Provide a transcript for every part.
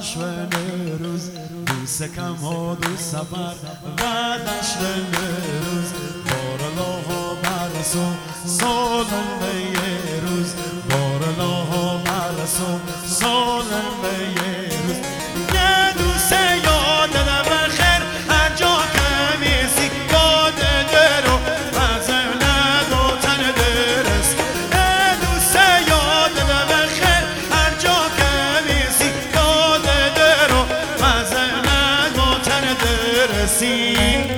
دشمن روز دوست کم ها دوست سفر و دشمن روز بارلاها برسو سالن به یه روز بارلاها برسو سالن به یه روز یه دوست یادم بخیر هر جا که میسی یاد درو وزن و تن درست یه دوست یادم بخیر هر جا که میسی یاد درو وزن و تن درستی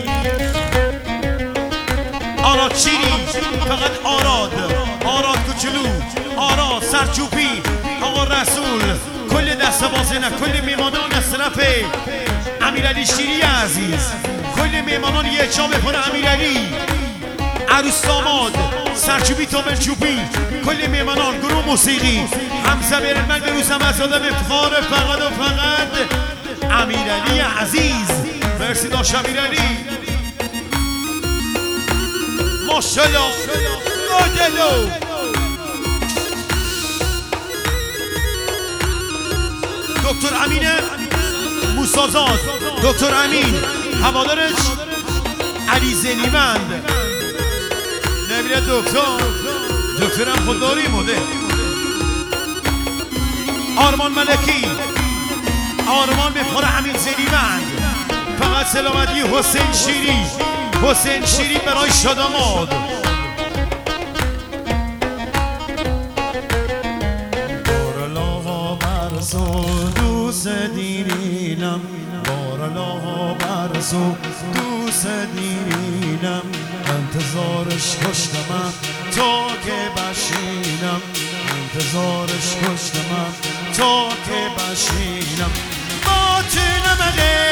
آراد شیری فقط آراد کوچولو آراد سرچوبی آقا رسول کل دست بازنه کل میمانان از طرف امیرعلی شیری عزیز کل میمانان یه چا بکنه امیرعلی عروس داماد سرچوبی تا ملچوبی کل میمانان گروه موسیقی حمزه برمن به روز هم از آدم افتخار فقط و فقط امیرعلی عزیز مرسی داشت امیرعلی ماشالله نادلو دکتر امین موسازاد دکتر امین هوادارش علی زنیوند نمیره دکترم خودداری مده آرمان ملکی آرمان به پار امین زنیوند فقط سلامتی حسین شیری برای شاداماد بارلاها برسو دوست دیرینم بارلاها برسو دوست دیرینم انتظارش کشتم تا که بشینم انتظارش کشتم تا که بشینم باطنم